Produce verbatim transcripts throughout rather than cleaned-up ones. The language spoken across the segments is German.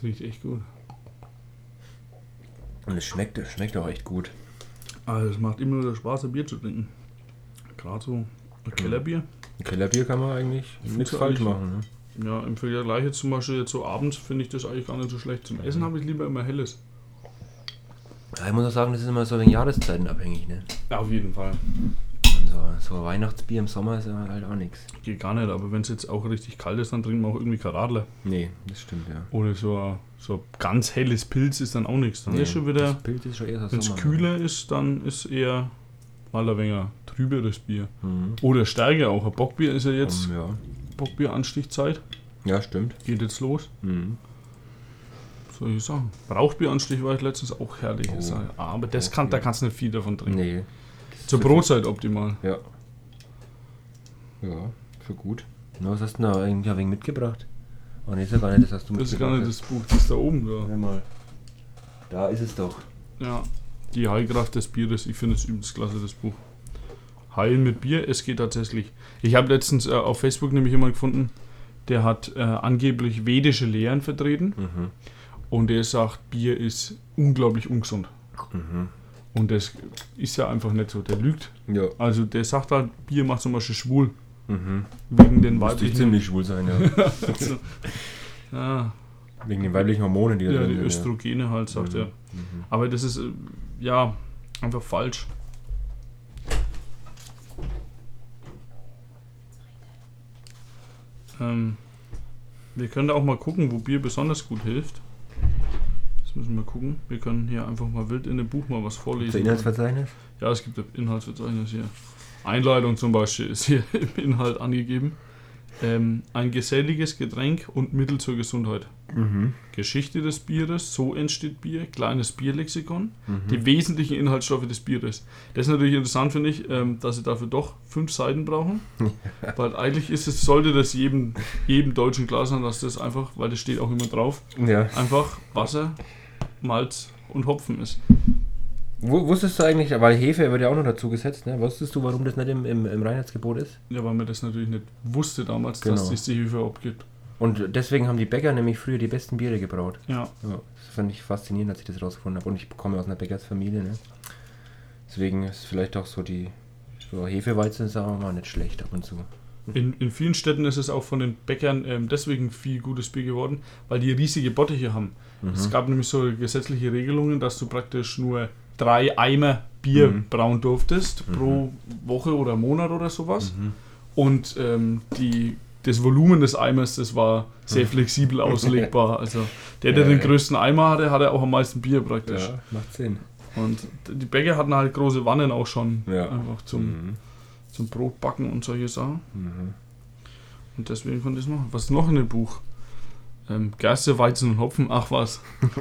riecht echt gut. Und es schmeckt, es schmeckt auch echt gut. Also es macht immer wieder Spaß, ein Bier zu trinken. Gerade so ein Kellerbier. Ein Kellerbier kann man eigentlich nichts falsch machen. Ne? Ja, im Vergleich jetzt zum Beispiel jetzt so abends finde ich das eigentlich gar nicht so schlecht. Zum Essen habe ich lieber immer Helles. Ja, ich muss auch sagen, das ist immer so wegen Jahreszeiten abhängig. Ne? Ja, auf jeden Fall. Und so, so ein Weihnachtsbier im Sommer ist halt auch nichts. Geht gar nicht, aber wenn es jetzt auch richtig kalt ist, dann trinken wir auch irgendwie kein Radler. Nee, das stimmt, ja. Oder so ein, so ein ganz helles Pilz ist dann auch nichts. Dann Nee, ist schon wieder, das Pilz ist schon eher so wenn es Sommer, kühler ist, dann ist eher mal ein wenig trüberes Bier. Mhm. Oder stärker auch. Ein Bockbier ist ja jetzt Um, ja. Bockbier-Anstichzeit. ja, stimmt. Geht jetzt los. Mhm. Soll ich sagen. Rauchbieranstich war ich letztens auch herrlich. Oh. Oh. Aber das kann, da kannst du nicht viel davon trinken. Nee. Zur Brotzeit optimal. Ja. Ja, für gut. Na, was hast du da irgendwie ein wenig mitgebracht? Oh, nee, ist ja gar nicht, das hast du Das ist mitgebracht. gar nicht das Buch, das ist da oben. Da. Warte mal. Da ist es doch. Ja, die Heilkraft des Bieres. Ich finde es übelst klasse, das Buch. Heilen mit Bier, es geht tatsächlich. Ich habe letztens äh, auf Facebook nämlich jemanden gefunden, der hat äh, angeblich vedische Lehren vertreten. Mhm. Und der sagt, Bier ist unglaublich ungesund. Mhm. Und das ist ja einfach nicht so. Der lügt. Ja. Also der sagt halt, Bier macht zum Beispiel schwul. Mhm. Wegen den Müsste ich weiblichen... ziemlich schwul sein, ja. also, ja, Wegen den weiblichen Hormonen, die da ja, drin die sind, Östrogene halt, sagt Mhm. er. Mhm. Aber das ist, äh, ja, einfach falsch. Ähm, wir können da auch mal gucken, wo Bier besonders gut hilft. Das müssen wir gucken. Wir können hier einfach mal wild in dem Buch mal was Das vorlesen. Inhaltsverzeichnis? Ja, es gibt ein Inhaltsverzeichnis hier. Einleitung zum Beispiel ist hier im Inhalt angegeben. Ähm, ein geselliges Getränk und Mittel zur Gesundheit. Mhm. Geschichte des Bieres, so entsteht Bier, kleines Bierlexikon, Mhm. die wesentlichen Inhaltsstoffe des Bieres. Das ist natürlich interessant, finde ich, ähm, dass sie dafür doch fünf Seiten brauchen. Weil eigentlich ist es, sollte das jedem, jedem Deutschen klar sein, dass das einfach, weil das steht auch immer drauf, Ja. einfach Wasser, Malz und Hopfen ist. Wo, wusstest du eigentlich, weil Hefe wird ja auch noch dazu gesetzt, ne? Wusstest du, warum das nicht im, im, im Reinheitsgebot ist? Ja, weil man das natürlich nicht wusste damals, Genau. dass es die Hefe überhaupt gibt. Und deswegen haben die Bäcker nämlich früher die besten Biere gebraut. Ja. Ja, das fand ich faszinierend, als ich das rausgefunden habe. Und ich komme aus einer Bäckersfamilie, ne? Deswegen ist vielleicht auch so die so Hefeweizen, sagen wir mal, nicht schlecht ab und zu. In, in vielen Städten ist es auch von den Bäckern ähm, deswegen viel gutes Bier geworden, weil die riesige Bottiche haben. Mhm. Es gab nämlich so gesetzliche Regelungen, dass du praktisch nur drei Eimer Bier Mhm. brauen durftest Mhm. pro Woche oder Monat oder sowas. Mhm. Und ähm, die, das Volumen des Eimers, das war sehr flexibel auslegbar. Also der, der Ja, den ja. größten Eimer hatte, hatte auch am meisten Bier praktisch. Ja, macht Sinn. Und die Bäcker hatten halt große Wannen auch schon, Ja. einfach zum, Mhm. zum Brotbacken und solche Sachen. Mhm. Und deswegen konnte ich es machen. Was ist noch in dem Buch? Ähm, Gerste, Weizen und Hopfen, ach was.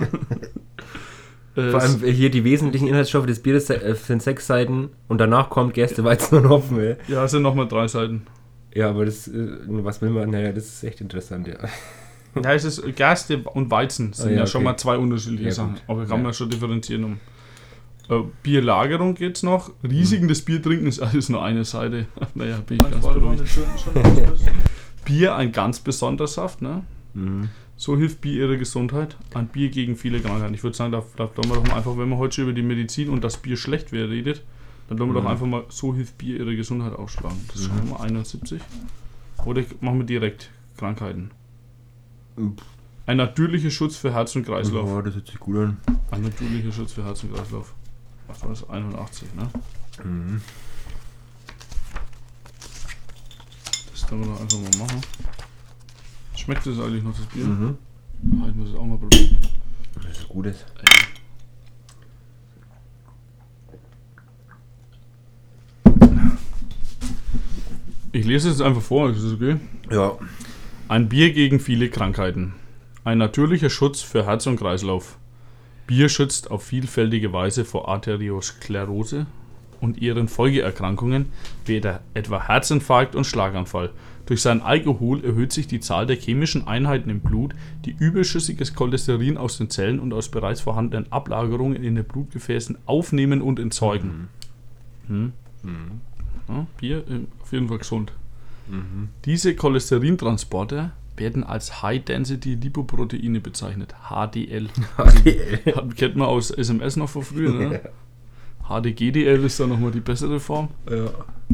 äh, Vor allem hier die wesentlichen Inhaltsstoffe des Bieres äh, sind sechs Seiten und danach kommt Gerste, Weizen und Hopfen. Ey. ja, es sind nochmal drei Seiten. Ja, aber das, äh, was will man? Naja, das ist echt interessant, ja. Ja, es ist Gerste und Weizen sind Ah, ja, ja, schon okay. mal zwei unterschiedliche Ja, Sachen. gut. Aber kann Ja. man schon differenzieren um. Äh, Bierlagerung geht's noch. Risiken des Biertrinkens, alles nur eine Seite. Naja, bin ich ganz beruhigt. Bier, ein ganz besonderer Saft, ne? Mhm. So hilft Bier ihrer Gesundheit. Ein Bier gegen viele Krankheiten. Ich würde sagen, da, da tun wir doch mal einfach, wenn man heute schon über die Medizin und das Bier schlecht wäre redet, dann tun wir Mhm. doch einfach mal, so hilft Bier ihrer Gesundheit ausschlagen. Das ist Mhm. schon mal einundsiebzig. Oder machen wir direkt Krankheiten. Mhm. Ein natürlicher Schutz für Herz und Kreislauf. Oh, das hört sich gut an. Ein natürlicher Schutz für Herz und Kreislauf. Was war das? einundachtzig, ne? Mhm. Das können wir doch einfach mal machen. Schmeckt das eigentlich noch, das Bier? Mhm. Ah, ich muss es auch mal probieren. Das ist Gutes. Ich lese es jetzt einfach vor, ist das okay? Ja. Ein Bier gegen viele Krankheiten. Ein natürlicher Schutz für Herz und Kreislauf. Bier schützt auf vielfältige Weise vor Arteriosklerose und ihren Folgeerkrankungen, wie der, etwa Herzinfarkt und Schlaganfall. Durch seinen Alkohol erhöht sich die Zahl der chemischen Einheiten im Blut, die überschüssiges Cholesterin aus den Zellen und aus bereits vorhandenen Ablagerungen in den Blutgefäßen aufnehmen und entsorgen. Hm? Mhm. Ja, Bier äh, auf jeden Fall gesund. Mhm. Diese Cholesterintransporter werden als High-Density-Lipoproteine bezeichnet. H D L. H D L. Hat, kennt man aus S M S noch von früher, ne? H D G D L ist dann nochmal die bessere Form. Ja.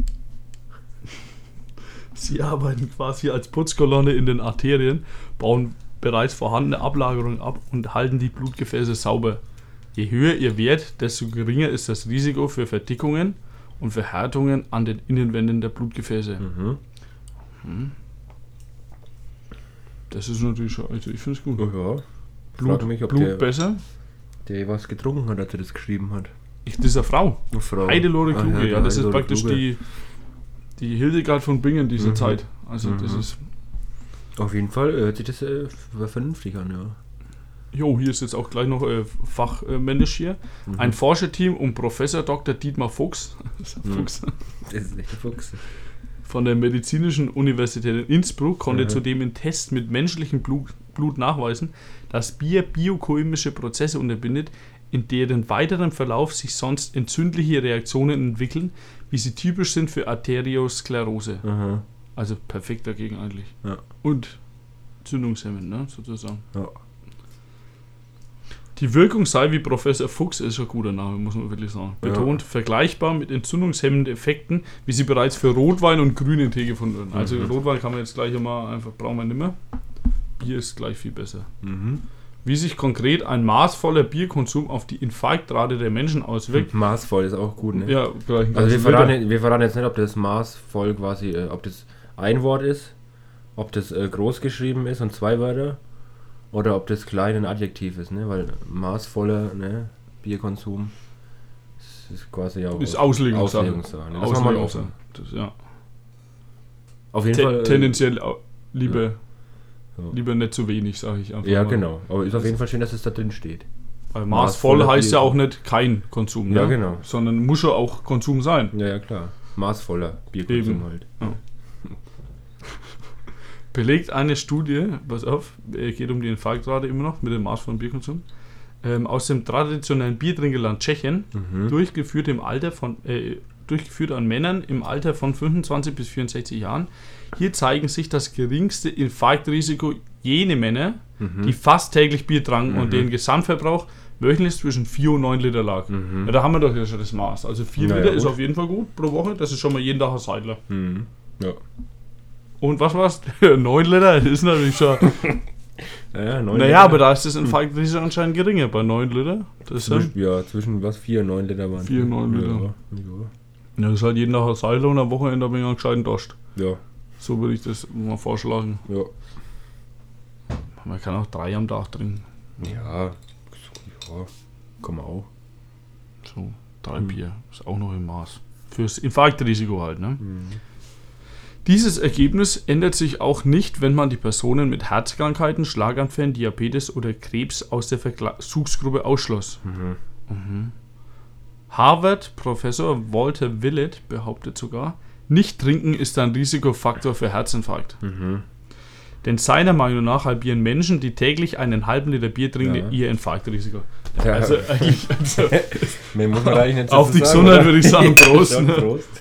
Sie arbeiten quasi als Putzkolonne in den Arterien, bauen bereits vorhandene Ablagerungen ab und halten die Blutgefäße sauber. Je höher ihr Wert, desto geringer ist das Risiko für Verdickungen und Verhärtungen an den Innenwänden der Blutgefäße. Mhm. Hm. Das ist natürlich schon, also ich finde es gut. Oh ja. Blut, mich, ob Blut der, besser. der was getrunken hat, als er das geschrieben hat. Ich, das ist eine Frau. Eine Frau. Heidelore Kluge, Ah, ja, ja, das ist Heidelore praktisch Kluge. die, die Hildegard von Bingen dieser Mhm. Zeit. Also das Mhm. ist, Auf jeden Fall hört sich das äh, vernünftig an, ja. jo, hier ist jetzt auch gleich noch äh, fachmännisch hier. Mhm. Ein Forscherteam um Professor Doktor Dietmar Fuchs, das ist ein Mhm. Fuchs Das ist echt ein Fuchs. von der Medizinischen Universität in Innsbruck konnte Mhm. zudem in Tests mit menschlichem Blut, Blut nachweisen, dass Bier biochemische Prozesse unterbindet, in deren weiteren Verlauf sich sonst entzündliche Reaktionen entwickeln, wie sie typisch sind für Arteriosklerose. Aha. Also perfekt dagegen eigentlich. Ja. Und entzündungshemmend, ne, sozusagen. Ja. Die Wirkung sei, wie Professor Fuchs, ist ein guter Name, muss man wirklich sagen, Ja. betont, vergleichbar mit entzündungshemmenden Effekten, wie sie bereits für Rotwein und grünen Tee gefunden werden. Also Mhm. Rotwein kann man jetzt gleich einmal einfach, brauchen wir nicht mehr. Bier ist gleich viel besser. Mhm. Wie sich konkret ein maßvoller Bierkonsum auf die Infarktrate der Menschen auswirkt. Maßvoll ist auch gut, ne? Ja, gleich. Also wir verraten, wir verraten jetzt nicht, ob das maßvoll quasi, äh, ob das ein Wort ist, ob das äh, groß geschrieben ist und zwei Wörter, oder ob das klein ein Adjektiv ist, ne? Weil maßvoller, ne, Bierkonsum ist, ist quasi auch ist Auslegungssache. Auslegungssache. Ne? Das haben wir auch. Auslegungssache. Das, ja. Auf jeden Te Fall. Äh, tendenziell au- lieber, Ja. lieber nicht zu wenig, sage ich einfach ja, mal. genau. Aber ist auf jeden Fall schön, dass es da drin steht. Weil maßvoll Maßvoller heißt ja Bier- auch nicht kein Konsum, Ja, ne? genau. Sondern muss ja auch Konsum sein. Ja, ja, klar. Maßvoller Bierkonsum Eben. halt. Ja. Belegt eine Studie, pass auf, äh, geht um die Infarktrate immer noch mit dem Maß von Bierkonsum, ähm, aus dem traditionellen Biertrinkerland Tschechien, Mhm. durchgeführt im Alter von äh, durchgeführt an Männern im Alter von fünfundzwanzig bis vierundsechzig Jahren. Hier zeigen sich das geringste Infarktrisiko jene Männer, Mhm. die fast täglich Bier tranken Mhm. und deren Gesamtverbrauch wöchentlich zwischen vier und neun Liter lag. Mhm. Ja, da haben wir doch ja schon das Maß. Also vier Na ja, Liter ist gut. auf jeden Fall gut pro Woche. Das ist schon mal jeden Tag ein Seidler. Mhm. Ja. Und was war's? neun Liter? Das ist natürlich schon... Ja, ja, neun naja, Liter. aber da ist das Infarktrisiko anscheinend geringer bei neun Liter. Das ist, ja, Zwischen, ja, zwischen was? vier und neun Liter waren vier und neun Liter. Ja, ja, das ist halt jeden Tag ein Seidler und am Wochenende bin ich einen gescheiten Dost. ja, So würde ich das mal vorschlagen. ja. Man kann auch drei am Tag trinken. Ja, so, ja, kann man auch. So, drei Mhm. Bier. Ist auch noch im Maß. Fürs Infarktrisiko halt, ne? Mhm. Dieses Ergebnis ändert sich auch nicht, wenn man die Personen mit Herzkrankheiten, Schlaganfällen, Diabetes oder Krebs aus der Versuchsgruppe ausschloss. Mhm. Mhm. Harvard-Professor Walter Willett behauptet sogar, nicht trinken ist ein Risikofaktor für Herzinfarkt. Mhm. Denn seiner Meinung nach halbieren Menschen, die täglich einen halben Liter Bier trinken, Ja. ihr Infarktrisiko. Ja. Also eigentlich, also, Mehr muss man da eigentlich nicht auf dazu die sagen, Gesundheit oder? würde ich sagen, Prost. Ja, Ne? Prost.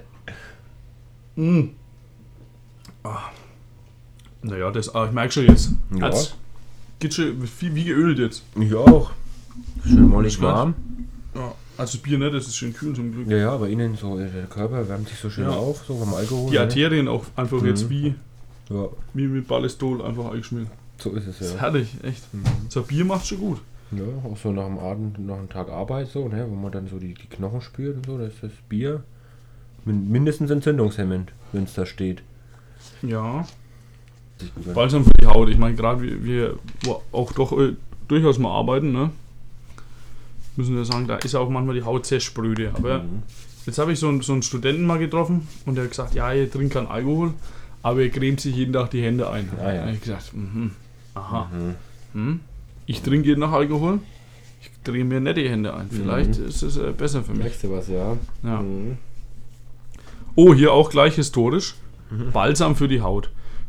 Mm. Ah. Naja, das, ah, ich merke schon jetzt. Ja. Jetzt geht schon wie, wie geölt jetzt. Ich auch. Schön mollig Schwarz. warm. Ja, also Bier nicht, das ist schön kühl zum Glück. Ja, ja, bei Ihnen so, äh, der Körper wärmt sich so schön Ja. auf, so vom Alkohol. Die ne? Arterien auch einfach Mhm. jetzt wie, Ja, wie mit Ballistol einfach eingeschmiert. so ist es Das ist ja. herrlich, echt. Mhm. So Bier macht schon gut. Ja, auch so nach dem Abend, nach einem Tag Arbeit so, ne, wo man dann so die, die Knochen spürt und so, da ist das Bier min- mindestens entzündungshemmend, wenn es da steht. Ja. Sich gut an. Balsam für die Haut. Ich meine, gerade wir, wir wo auch doch äh, durchaus mal arbeiten, ne? Müssen wir sagen, da ist auch manchmal die Haut sehr spröde. Aber Mhm. jetzt habe ich so einen, so einen Studenten mal getroffen und der hat gesagt, ja, ihr trinkt keinen Alkohol, aber ihr cremt sich jeden Tag die Hände ein. Ah, ja. Da habe ich gesagt, mhm, aha. Mhm. Hm? Ich trinke jeden Tag Alkohol, ich drehe mir nicht die Hände ein. Vielleicht Mhm. ist es äh, besser für mich. Merkst du was, ja? Ja. Mhm. Oh, hier auch gleich historisch. Mhm. Balsam für die Haut.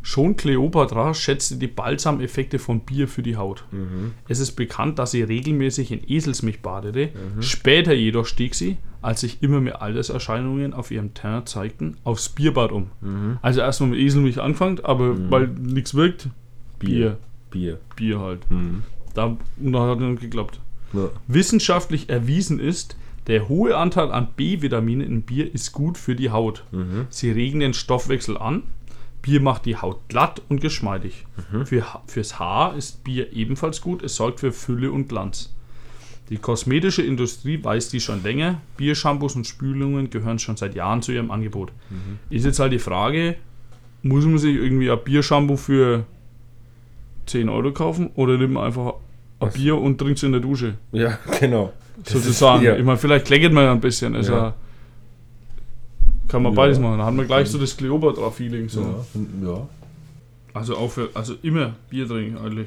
Schon Kleopatra schätzte die Balsameffekte von Bier für die Haut. Mhm. Es ist bekannt, dass sie regelmäßig in Eselsmilch badete. Mhm. Später jedoch stieg sie, als sich immer mehr Alterserscheinungen auf ihrem Teint zeigten, aufs Bierbad um. Mhm. Also erstmal mit Eselmilch angefangen, aber Mhm. weil nichts wirkt, Bier. Bier. Bier halt. Mhm. Da, und da hat es nicht geklappt. Ja. Wissenschaftlich erwiesen ist, der hohe Anteil an B-Vitaminen im Bier ist gut für die Haut. Mhm. Sie regen den Stoffwechsel an. Bier macht die Haut glatt und geschmeidig. Mhm. Für, fürs Haar ist Bier ebenfalls gut. Es sorgt für Fülle und Glanz. Die kosmetische Industrie weiß dies schon länger. Biershampoos und Spülungen gehören schon seit Jahren zu ihrem Angebot. Mhm. Ist jetzt halt die Frage, muss man sich irgendwie ein Biershampoo für zehn Euro kaufen oder nimmt man einfach ein Was? Bier und trinkt es in der Dusche? Ja, genau. Das Sozusagen. ist- ja. Ich meine, vielleicht kleckert man ja ein bisschen. Also Ja. kann man Ja. beides machen. Da hat man gleich so das Kleopatra-Feeling. So. Ja. Ja. Also auch für, also immer Bier trinken eigentlich.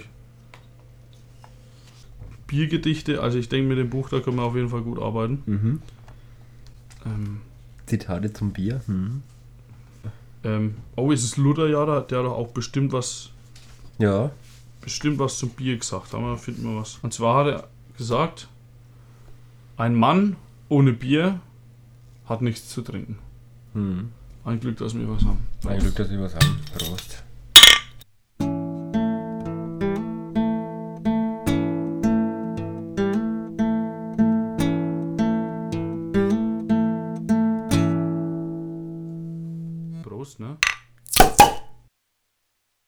Biergedichte, also ich denke mit dem Buch, da können wir auf jeden Fall gut arbeiten. Mhm. Ähm, Zitate zum Bier. Mhm. ähm, oh, ist es Luther ja da, der hat doch auch bestimmt was, Ja. bestimmt was zum Bier gesagt. Da finden wir was. Und zwar hat er gesagt, ein Mann ohne Bier hat nichts zu trinken. Mhm. Ein Glück, dass wir was haben. Ein Glück, dass wir was haben. Prost.